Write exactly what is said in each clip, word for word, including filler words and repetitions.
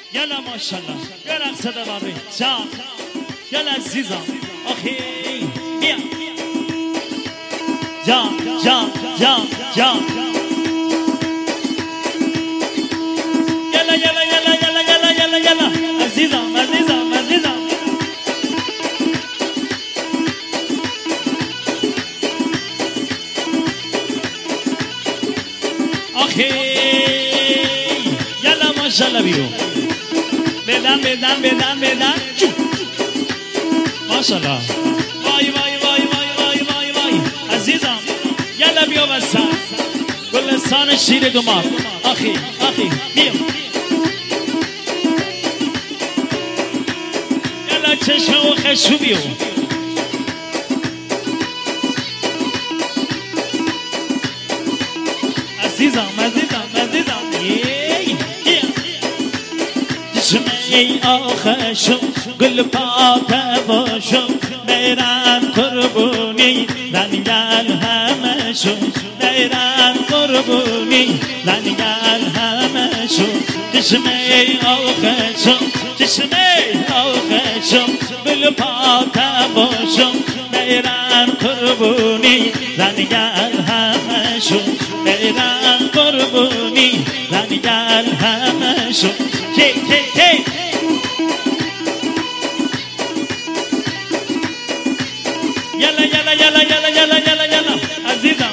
یلا ماشالله یه رقص دواری جان یلا عزیزم آخی بیا جان جان جان جان یلا یلا یلا یلا یلا یلا یلا عزیزم عزیزم عزیزم آخی یلا ماشالله بیرو بدن بدن بدن بدن ماشالله وای وای وای وای وای وای وای عزیزم یلا بیا وسط گلستان شیر دماغ آخی آخی بیا یلا چشم و خشو بیو عزیزم عزیزم عزیزم ای آخشم گل پاته باشم میرم قربونی رنگل همشم میرم قربونی رنگل همشم چشم ای آخشم چشم ای آخشم گل پاته باشم میرم قربونی رنگل همشم میرم قربونی رنگل همشم کی کی کی یلا یلا یلا یلا یلا یلا یلا عزیزم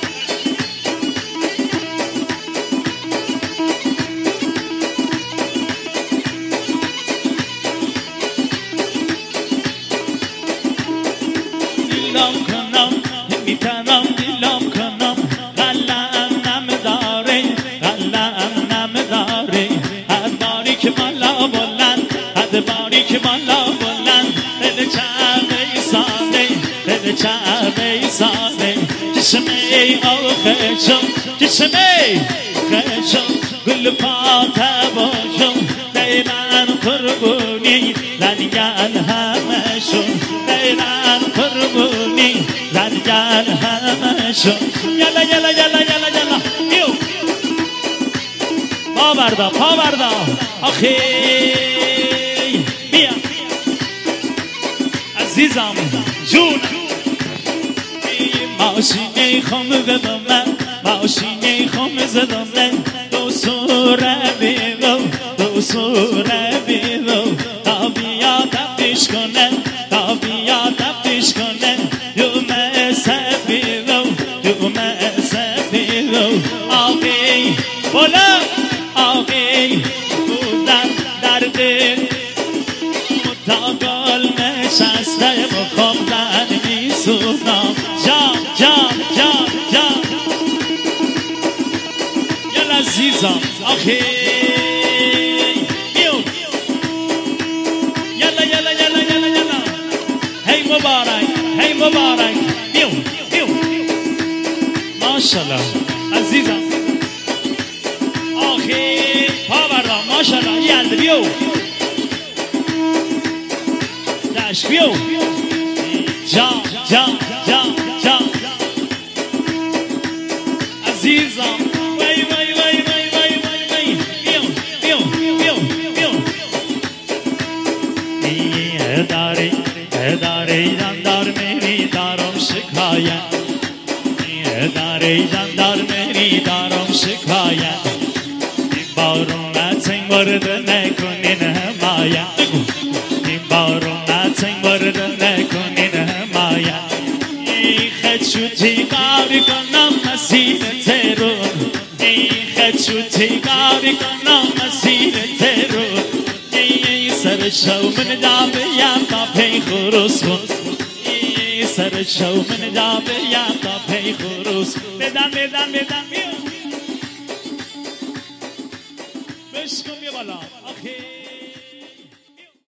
دیلم کنم میتونم دیلم کنم قلم نمیداره قلم نمیداره هر باری که بالا بلند هر باری که بالا بلند دل چرده سانه دل چرده سانه چشمه آخشم چشمه آخشم گل پاته باشم دیرن قربونی رنگل همشم دیرن قربونی رنگل همشم یلا یلا یلا یلا یلا بیو پا بردا پا بردا آخی بیا عزیزم جون ماشینه خم زدم من ماشینه خم زدم من دو سوره بیدو دو سوره بیدو تا بیا تفتیش کنن تا بیا تفتیش کنن یومه سفیدو یومه سفیدو آقی بلا آقی بودن در دل متاقل نشسته بخوابدن میسونم جان جان جان جان یلا عزیزم آخی بیو یلا یلا یلا یلا یلا هی مبارک هی مبارک بیو بیو ماشالله عزیزم آخی پا بردم ماشالله یلد بیو دشت بیو جان جان جان جان عزیزم وای وای وای وای وای وای وای بیو بیو بیو بیو اداری اداری جاندار میری دارم شکایت اداری جاندار میری دارم شکایت این بارون نتنگ وارد نکنین حمایت این بارون نتنگ وارد نکنین حمایت این خدشوتی قاری کنم مسیر ترور این خدشوتی قاری کنم مسیر ترور این سر شو من جابیم تا پی خروس کن این سر شو من جابیم تا پی خروس بدن بدن بدن بیو بشکن بیا بالا آخی